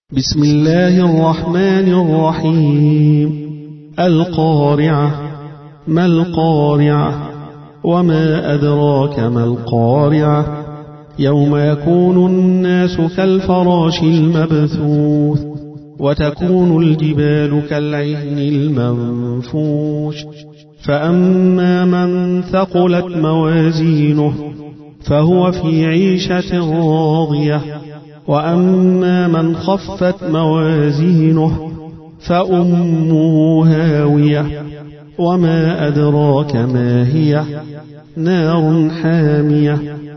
بسم الله الرحمن الرحيم. القارعة. ما القارعة؟ وما أدراك ما القارعة؟ يوم يكون الناس كالفراش المبثوث وتكون الجبال كالعهن المنفوش فأما من ثقلت موازينه فهو في عيشة راضية وأما من خفت موازينه فأمه هاوية وما أدراك ما هي نار حامية